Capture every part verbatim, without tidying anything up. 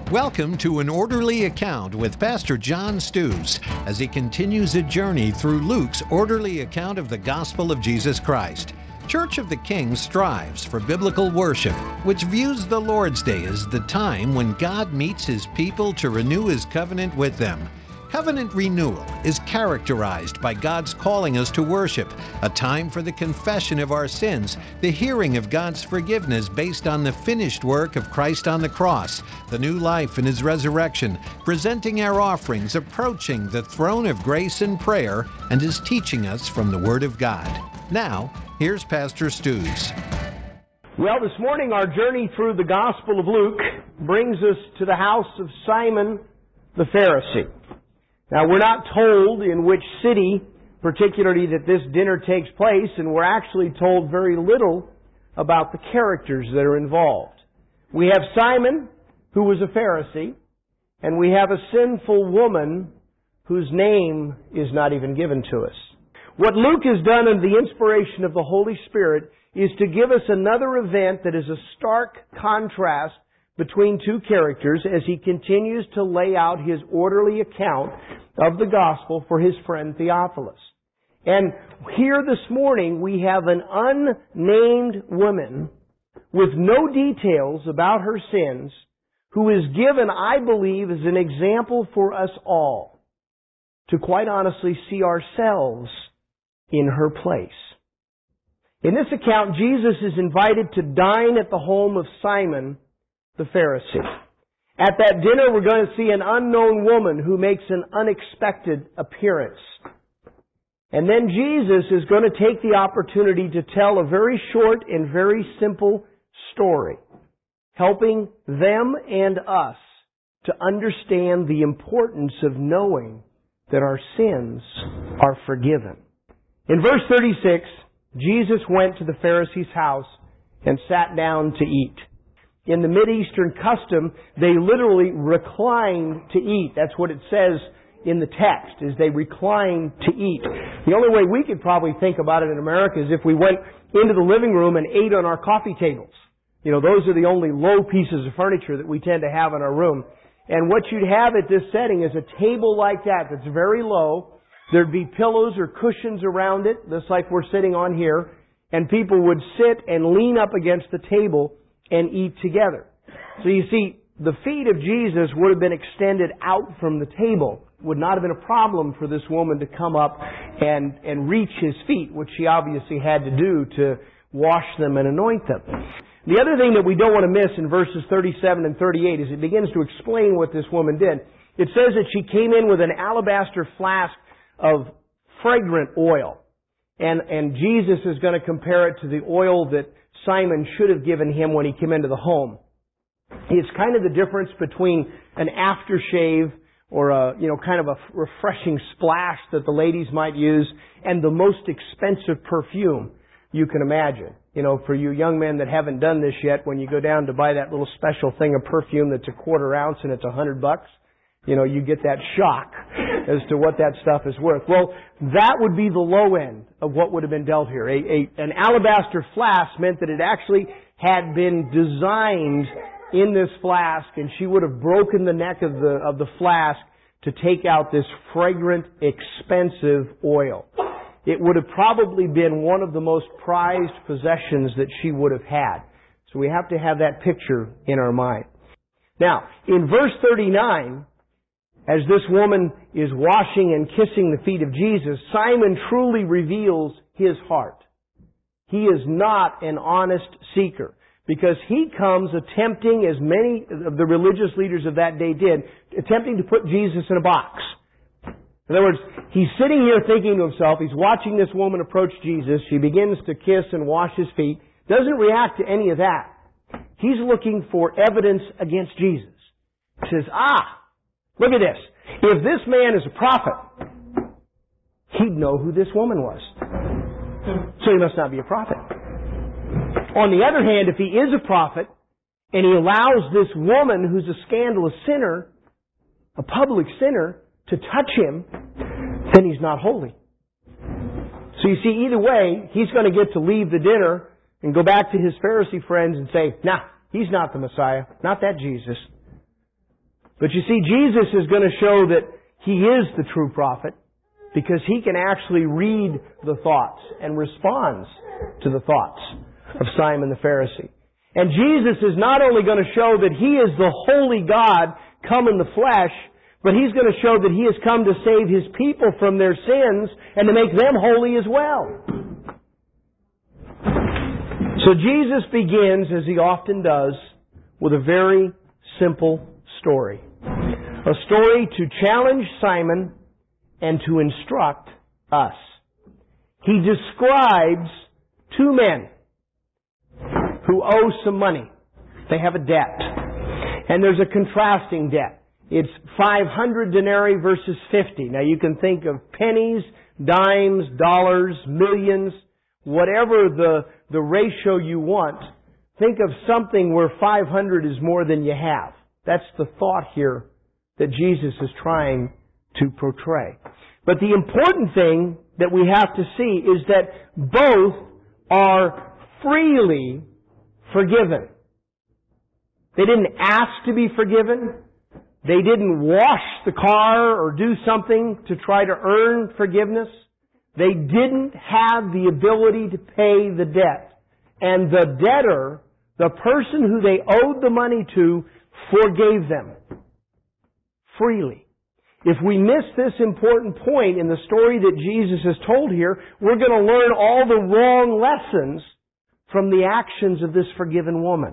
Welcome to An Orderly Account with Pastor John Stews as he continues a journey through Luke's orderly account of the gospel of Jesus Christ. Church of the King strives for biblical worship, which views the Lord's Day as the time when God meets His people to renew His covenant with them. Covenant renewal is characterized by God's calling us to worship, a time for the confession of our sins, the hearing of God's forgiveness based on the finished work of Christ on the cross, the new life in His resurrection, presenting our offerings, approaching the throne of grace in prayer, and His teaching us from the Word of God. Now, here's Pastor Stews. Well, this morning our journey through the Gospel of Luke brings us to the house of Simon the Pharisee. Now, we're not told in which city, particularly, that this dinner takes place, and we're actually told very little about the characters that are involved. We have Simon, who was a Pharisee, and we have a sinful woman whose name is not even given to us. What Luke has done under the inspiration of the Holy Spirit is to give us another event that is a stark contrast between two characters as he continues to lay out his orderly account of the gospel for his friend Theophilus. And here this morning we have an unnamed woman with no details about her sins who is given, I believe, as an example for us all to quite honestly see ourselves in her place. In this account, Jesus is invited to dine at the home of Simon the Pharisee. At that dinner, we're going to see an unknown woman who makes an unexpected appearance. And then Jesus is going to take the opportunity to tell a very short and very simple story, helping them and us to understand the importance of knowing that our sins are forgiven. In verse thirty-six, Jesus went to the Pharisee's house and sat down to eat. In the Mideastern custom, they literally reclined to eat. That's what it says in the text, is they reclined to eat. The only way we could probably think about it in America is if we went into the living room and ate on our coffee tables. You know, those are the only low pieces of furniture that we tend to have in our room. And what you'd have at this setting is a table like that that's very low. There'd be pillows or cushions around it, just like we're sitting on here. And people would sit and lean up against the table and eat together. So you see, the feet of Jesus would have been extended out from the table. Would not have been a problem for this woman to come up and, and reach His feet, which she obviously had to do to wash them and anoint them. The other thing that we don't want to miss in verses thirty-seven and thirty-eight is it begins to explain what this woman did. It says that she came in with an alabaster flask of fragrant oil. And, and Jesus is going to compare it to the oil that Simon should have given him when he came into the home. It's kind of the difference between an aftershave or a, you know, kind of a refreshing splash that the ladies might use and the most expensive perfume you can imagine. You know, for you young men that haven't done this yet, when you go down to buy that little special thing of perfume that's a quarter ounce and it's a hundred bucks, you know, you get that shock as to what that stuff is worth. Well, that would be the low end of what would have been dealt here. A, a, an alabaster flask meant that it actually had been designed in this flask, and she would have broken the neck of the, of the flask to take out this fragrant, expensive oil. It would have probably been one of the most prized possessions that she would have had. So we have to have that picture in our mind. Now, in verse thirty-nine, as this woman is washing and kissing the feet of Jesus, Simon truly reveals his heart. He is not an honest seeker, because he comes attempting, as many of the religious leaders of that day did, attempting to put Jesus in a box. In other words, he's sitting here thinking to himself, he's watching this woman approach Jesus, she begins to kiss and wash his feet, doesn't react to any of that. He's looking for evidence against Jesus. He says, ah, look at this. If this man is a prophet, he'd know who this woman was. So he must not be a prophet. On the other hand, if he is a prophet, and he allows this woman who's a scandalous sinner, a public sinner, to touch him, then he's not holy. So you see, either way, he's going to get to leave the dinner and go back to his Pharisee friends and say, nah, he's not the Messiah, not that Jesus. But you see, Jesus is going to show that He is the true prophet because He can actually read the thoughts and responds to the thoughts of Simon the Pharisee. And Jesus is not only going to show that He is the holy God come in the flesh, but He's going to show that He has come to save His people from their sins and to make them holy as well. So Jesus begins, as He often does, with a very simple story. A story to challenge Simon and to instruct us. He describes two men who owe some money. They have a debt. And there's a contrasting debt. It's five hundred denarii versus fifty. Now you can think of pennies, dimes, dollars, millions, whatever the, the ratio you want. Think of something where five hundred is more than you have. That's the thought here that Jesus is trying to portray. But the important thing that we have to see is that both are freely forgiven. They didn't ask to be forgiven. They didn't wash the car or do something to try to earn forgiveness. They didn't have the ability to pay the debt. And the debtor, the person who they owed the money to, forgave them freely. If we miss this important point in the story that Jesus has told here, we're going to learn all the wrong lessons from the actions of this forgiven woman.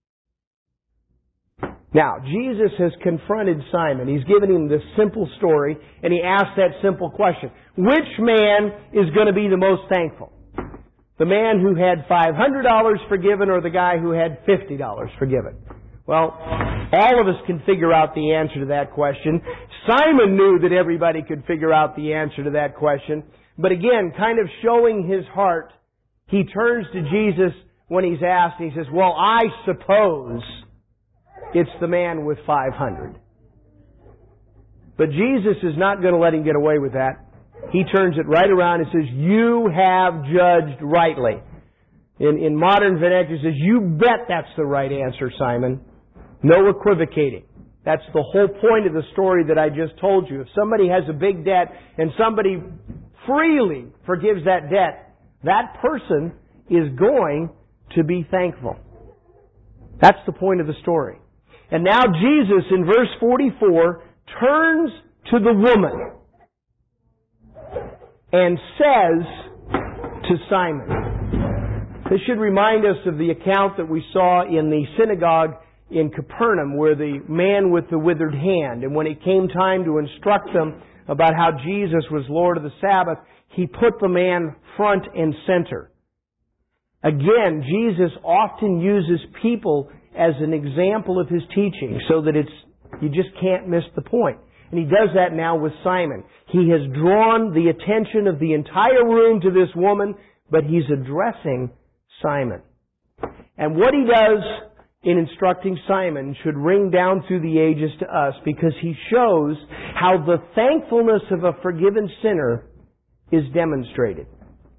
Now, Jesus has confronted Simon. He's given him this simple story, and He asked that simple question. Which man is going to be the most thankful? The man who had five hundred dollars forgiven or the guy who had fifty dollars forgiven? Well, all of us can figure out the answer to that question. Simon knew that everybody could figure out the answer to that question. But again, kind of showing his heart, he turns to Jesus when he's asked, and he says, well, I suppose it's the man with five hundred. But Jesus is not going to let him get away with that. He turns it right around and says, you have judged rightly. In, in modern vernacular, he says, you bet that's the right answer, Simon. No equivocating. That's the whole point of the story that I just told you. If somebody has a big debt and somebody freely forgives that debt, that person is going to be thankful. That's the point of the story. And now Jesus, in verse forty-four, turns to the woman and says to Simon. This should remind us of the account that we saw in the synagogue in Capernaum, where the man with the withered hand, and when it came time to instruct them about how Jesus was Lord of the Sabbath, He put the man front and center. Again, Jesus often uses people as an example of His teaching so that it's you just can't miss the point. And He does that now with Simon. He has drawn the attention of the entire room to this woman, but He's addressing Simon. And what He does in instructing Simon should ring down through the ages to us, because He shows how the thankfulness of a forgiven sinner is demonstrated.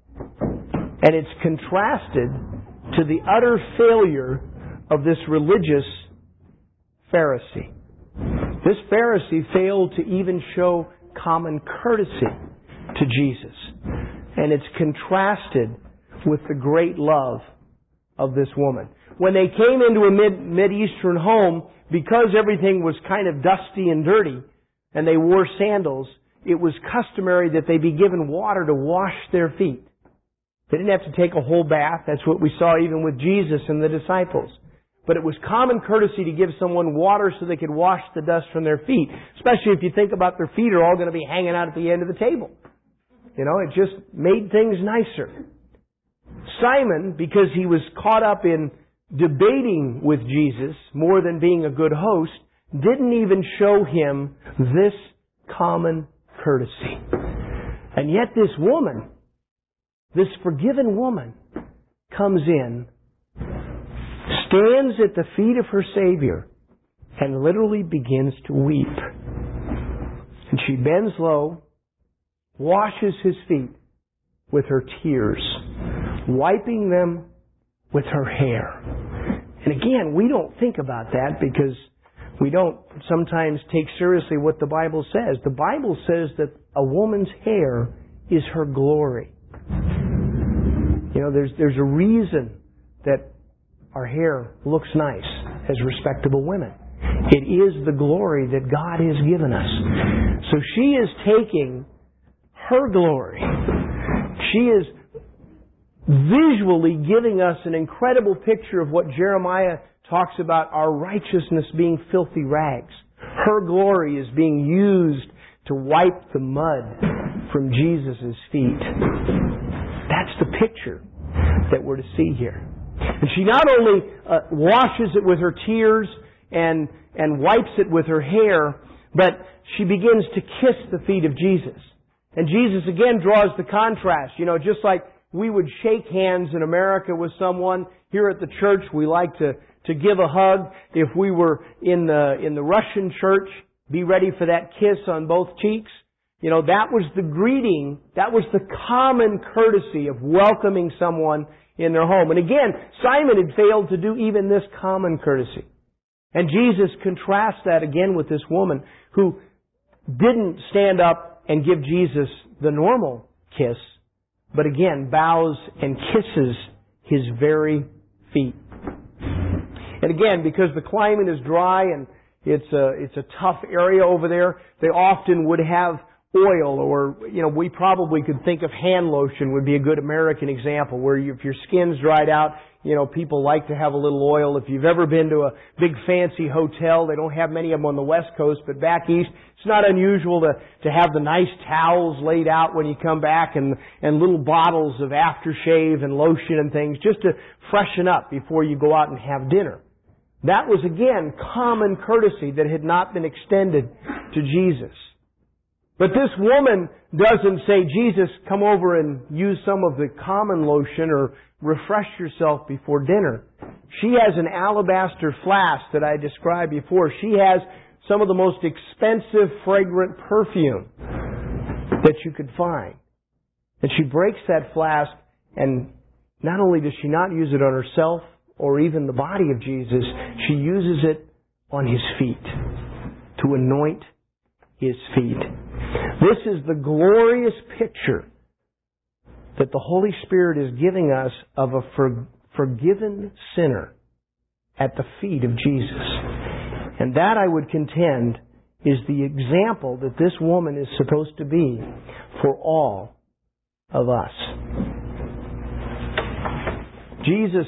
And it's contrasted to the utter failure of this religious Pharisee. This Pharisee failed to even show common courtesy to Jesus. And it's contrasted with the great love of this woman. When they came into a mid, Mid-Eastern home, because everything was kind of dusty and dirty, and they wore sandals, it was customary that they be given water to wash their feet. They didn't have to take a whole bath. That's what we saw even with Jesus and the disciples. But it was common courtesy to give someone water so they could wash the dust from their feet. Especially if you think about their feet are all going to be hanging out at the end of the table. You know, it just made things nicer. Simon, because he was caught up in debating with Jesus more than being a good host, didn't even show Him this common courtesy. And yet this woman, this forgiven woman, comes in, stands at the feet of her Savior, and literally begins to weep. And she bends low, washes His feet with her tears, wiping them with her hair. And again, we don't think about that because we don't sometimes take seriously what the Bible says. The Bible says that a woman's hair is her glory. You know, there's there's a reason that our hair looks nice as respectable women. It is the glory that God has given us. So she is taking her glory. She is visually giving us an incredible picture of what Jeremiah talks about, our righteousness being filthy rags. Her glory is being used to wipe the mud from Jesus' feet. That's the picture that we're to see here. And she not only uh, washes it with her tears and, and wipes it with her hair, but she begins to kiss the feet of Jesus. And Jesus again draws the contrast. You know, just like we would shake hands in America with someone, here at the church we like to, to give a hug. If we were in the, in the Russian church, be ready for that kiss on both cheeks. You know, that was the greeting, that was the common courtesy of welcoming someone in their home. And again, Simon had failed to do even this common courtesy. And Jesus contrasts that again with this woman who didn't stand up and give Jesus the normal kiss, but again bows and kisses His very feet. And again, because the climate is dry and it's a, it's a tough area over there, they often would have oil, or, you know, we probably could think of hand lotion would be a good American example, where you, if your skin's dried out, you know, people like to have a little oil. If you've ever been to a big fancy hotel, they don't have many of them on the West Coast, but back east, it's not unusual to, to have the nice towels laid out when you come back, and, and little bottles of aftershave and lotion and things just to freshen up before you go out and have dinner. That was, again, common courtesy that had not been extended to Jesus. But this woman doesn't say, Jesus, come over and use some of the common lotion or refresh yourself before dinner. She has an alabaster flask that I described before. She has some of the most expensive fragrant perfume that you could find. And she breaks that flask, and not only does she not use it on herself or even the body of Jesus, she uses it on His feet to anoint His feet. This is the glorious picture that the Holy Spirit is giving us of a for, forgiven sinner at the feet of Jesus. And that, I would contend, is the example that this woman is supposed to be for all of us. Jesus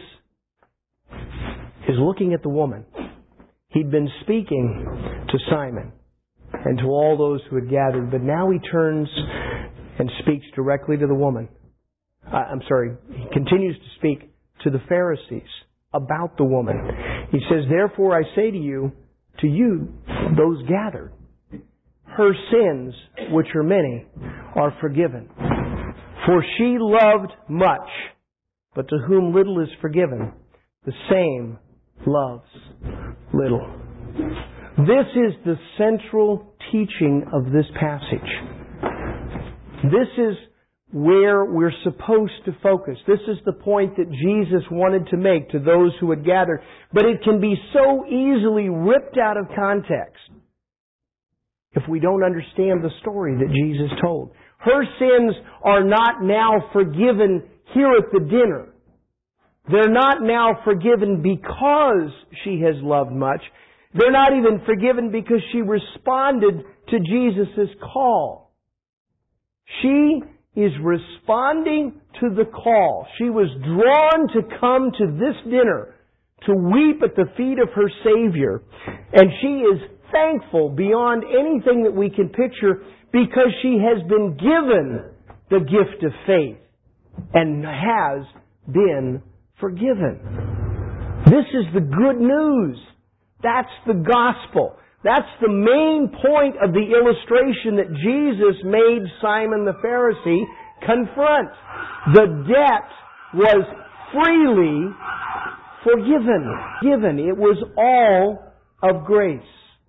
is looking at the woman. He'd been speaking to Simon and to all those who had gathered, but now He turns and speaks directly to the woman. Uh, I'm sorry, He continues to speak to the Pharisees about the woman. He says, therefore I say to you, to you, those gathered, her sins, which are many, are forgiven. For she loved much, but to whom little is forgiven, the same loves little. This is the central teaching of this passage. This is where we're supposed to focus. This is the point that Jesus wanted to make to those who had gathered. But it can be so easily ripped out of context if we don't understand the story that Jesus told. Her sins are not now forgiven here at the dinner. They're not now forgiven because she has loved much. They're not even forgiven because she responded to Jesus' call. She is responding to the call. She was drawn to come to this dinner to weep at the feet of her Savior. And she is thankful beyond anything that we can picture because she has been given the gift of faith and has been forgiven. This is the good news. That's the gospel. That's the main point of the illustration that Jesus made Simon the Pharisee confront. The debt was freely forgiven. Given. It was all of grace.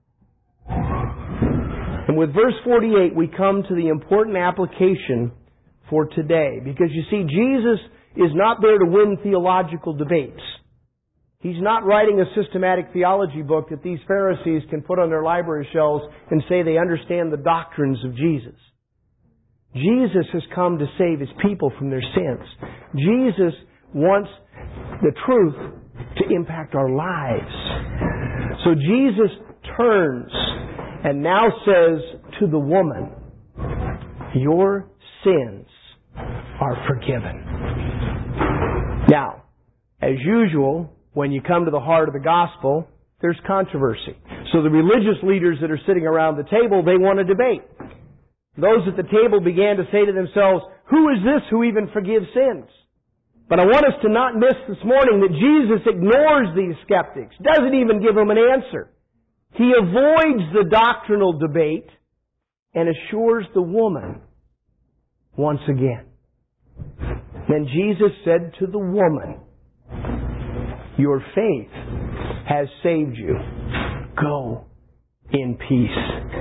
And with verse forty-eight, we come to the important application for today. Because you see, Jesus is not there to win theological debates. He's not writing a systematic theology book that these Pharisees can put on their library shelves and say they understand the doctrines of Jesus. Jesus has come to save His people from their sins. Jesus wants the truth to impact our lives. So Jesus turns and now says to the woman, your sins are forgiven. Now, as usual, when you come to the heart of the gospel, there's controversy. So the religious leaders that are sitting around the table, they want to debate. Those at the table began to say to themselves, who is this who even forgives sins? But I want us to not miss this morning that Jesus ignores these skeptics, doesn't even give them an answer. He avoids the doctrinal debate and assures the woman once again. Then Jesus said to the woman, your faith has saved you. Go in peace.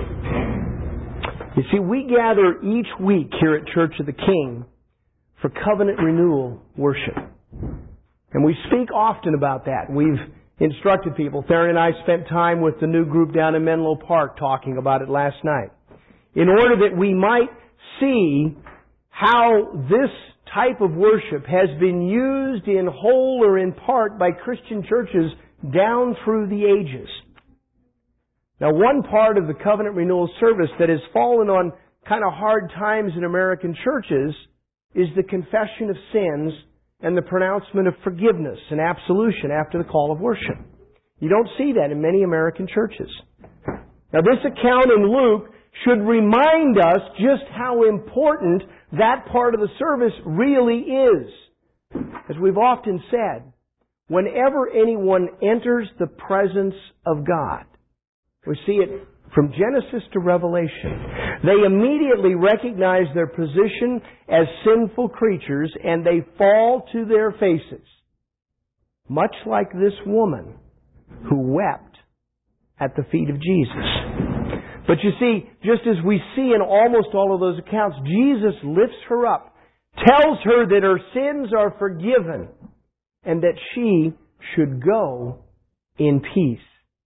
You see, we gather each week here at Church of the King for covenant renewal worship. And we speak often about that. We've instructed people. Theron and I spent time with the new group down in Menlo Park talking about it last night. In order that we might see how this type of worship has been used in whole or in part by Christian churches down through the ages. Now, one part of the covenant renewal service that has fallen on kind of hard times in American churches is the confession of sins and the pronouncement of forgiveness and absolution after the call of worship. You don't see that in many American churches. Now, this account in Luke should remind us just how important that part of the service really is. As we've often said, whenever anyone enters the presence of God, we see it from Genesis to Revelation, they immediately recognize their position as sinful creatures and they fall to their faces. Much like this woman who wept at the feet of Jesus. But you see, just as we see in almost all of those accounts, Jesus lifts her up, tells her that her sins are forgiven, and that she should go in peace.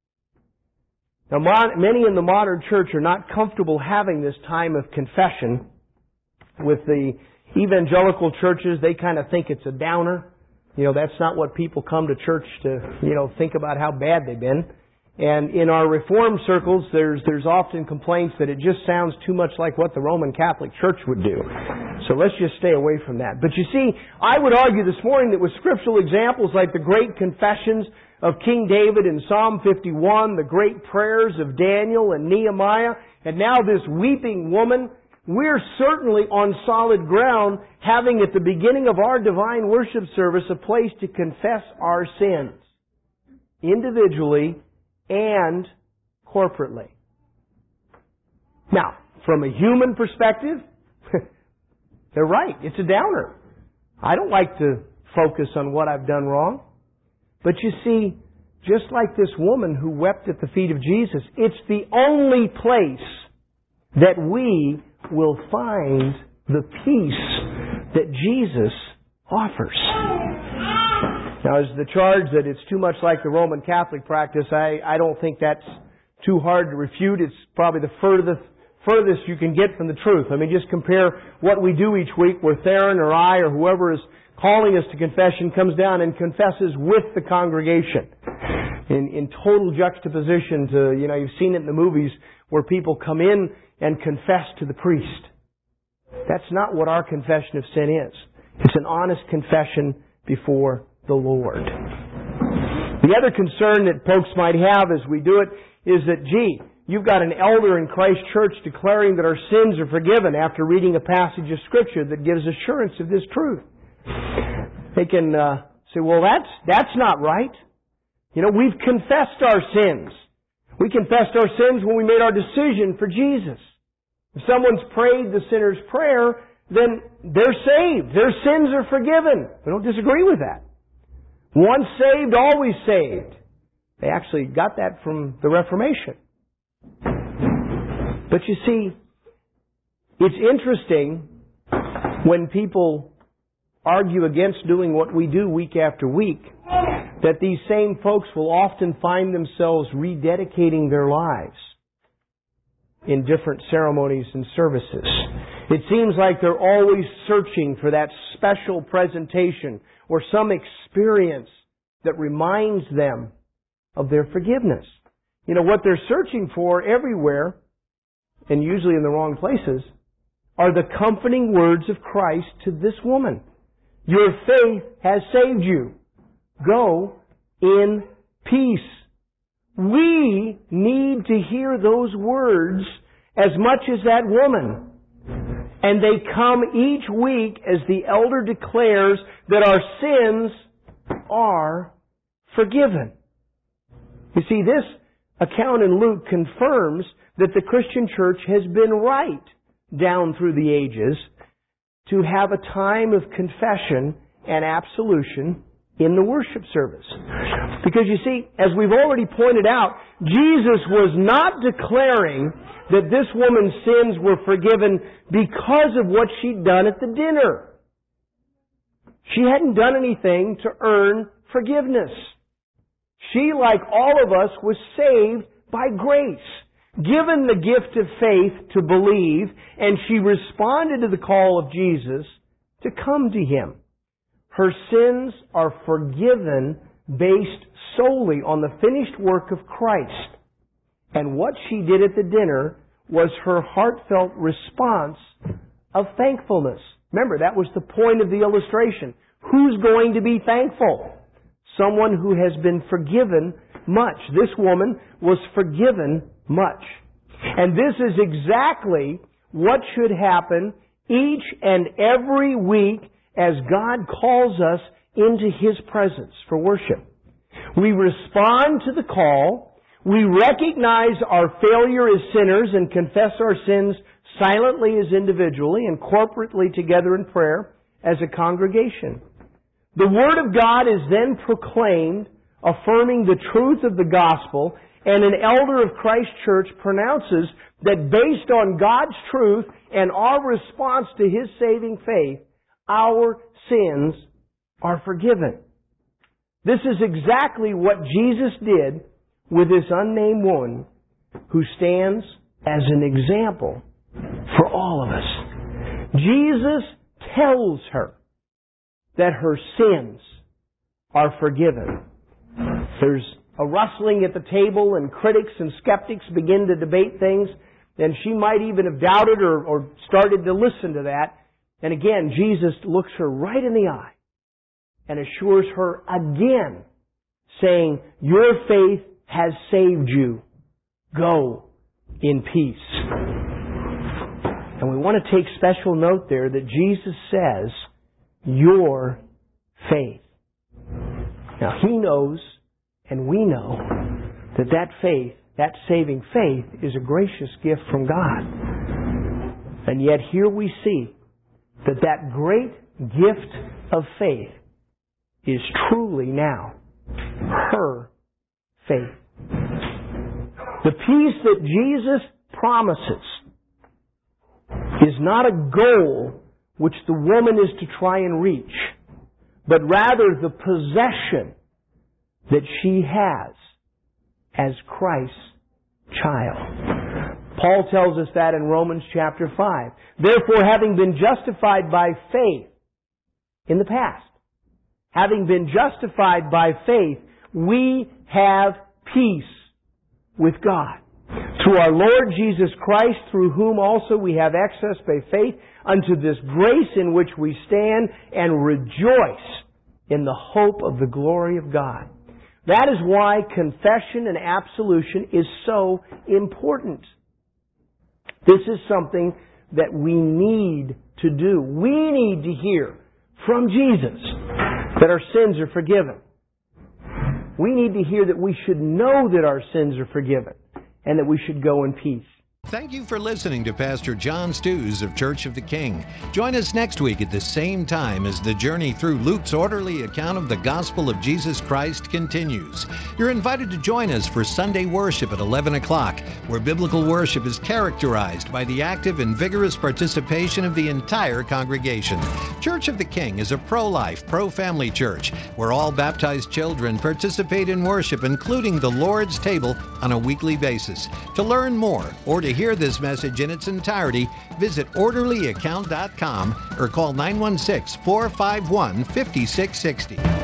Now, many in the modern church are not comfortable having this time of confession. With the evangelical churches, they kind of think it's a downer. You know, that's not what people come to church to, you know, think about how bad they've been. And in our Reformed circles, there's there's often complaints that it just sounds too much like what the Roman Catholic Church would do. So let's just stay away from that. But you see, I would argue this morning that with scriptural examples like the great confessions of King David in Psalm fifty-one, the great prayers of Daniel and Nehemiah, and now this weeping woman, we're certainly on solid ground having at the beginning of our divine worship service a place to confess our sins. Individually and corporately. Now, from a human perspective, they're right. It's a downer. I don't like to focus on what I've done wrong. But you see, just like this woman who wept at the feet of Jesus, it's the only place that we will find the peace that Jesus offers. Now, as the charge that it's too much like the Roman Catholic practice, I, I don't think that's too hard to refute. It's probably the furthest, furthest you can get from the truth. I mean, just compare what we do each week where Theron or I or whoever is calling us to confession comes down and confesses with the congregation. In, in total juxtaposition to, you know, you've seen it in the movies where people come in and confess to the priest. That's not what our confession of sin is. It's an honest confession before the Lord. The other concern that folks might have as we do it is that, gee, you've got an elder in Christ Church declaring that our sins are forgiven after reading a passage of Scripture that gives assurance of this truth. They can uh, say, well, that's that's not right. You know, we've confessed our sins. We confessed our sins when we made our decision for Jesus. If someone's prayed the sinner's prayer, then they're saved. Their sins are forgiven. We don't disagree with that. Once saved, always saved. They actually got that from the Reformation. But you see, it's interesting when people argue against doing what we do week after week. that these same folks will often find themselves rededicating their lives in different ceremonies and services. It seems like they're always searching for that special presentation or some experience that reminds them of their forgiveness. You know, what they're searching for everywhere, and usually in the wrong places, are the comforting words of Christ to this woman. Your faith has saved you. Go in peace. We need to hear those words as much as that woman. And they come each week as the elder declares that our sins are forgiven. You see, this account in Luke confirms that the Christian church has been right down through the ages to have a time of confession and absolution in the worship service. Because you see, as we've already pointed out, Jesus was not declaring that this woman's sins were forgiven because of what she'd done at the dinner. She hadn't done anything to earn forgiveness. She, like all of us, was saved by grace, given the gift of faith to believe, and she responded to the call of Jesus to come to Him. Her sins are forgiven based solely on the finished work of Christ. And what she did at the dinner was her heartfelt response of thankfulness. Remember, that was the point of the illustration. Who's going to be thankful? Someone who has been forgiven much. This woman was forgiven much. And this is exactly what should happen each and every week as God calls us into His presence for worship. We respond to the call. We recognize our failure as sinners and confess our sins silently as individually and corporately together in prayer as a congregation. The Word of God is then proclaimed, affirming the truth of the gospel, and an elder of Christ's church pronounces that based on God's truth and our response to His saving faith, our sins are forgiven. This is exactly what Jesus did with this unnamed woman who stands as an example for all of us. Jesus tells her that her sins are forgiven. There's a rustling at the table, and critics and skeptics begin to debate things, and she might even have doubted or, or started to listen to that. And again, Jesus looks her right in the eye and assures her again, saying, your faith has saved you. Go in peace. And we want to take special note there that Jesus says, your faith. Now, He knows, and we know, that that faith, that saving faith, is a gracious gift from God. And yet here we see that that great gift of faith is truly now her faith. The peace that Jesus promises is not a goal which the woman is to try and reach, but rather the possession that she has as Christ's child. Paul tells us that in Romans chapter five. Therefore, having been justified by faith in the past, having been justified by faith, we have peace with God. Through our Lord Jesus Christ, through whom also we have access by faith unto this grace in which we stand and rejoice in the hope of the glory of God. That is why confession and absolution is so important. This is something that we need to do. We need to hear from Jesus that our sins are forgiven. We need to hear that we should know that our sins are forgiven and that we should go in peace. Thank you for listening to Pastor John Stews of Church of the King. Join us next week at the same time as the journey through Luke's orderly account of the gospel of Jesus Christ continues. You're invited to join us for Sunday worship at eleven o'clock, where biblical worship is characterized by the active and vigorous participation of the entire congregation. Church of the King is a pro-life, pro-family church where all baptized children participate in worship, including the Lord's table, on a weekly basis. To learn more or to hear this message in its entirety, visit orderly account dot com or call nine one six, four five one, five six six zero.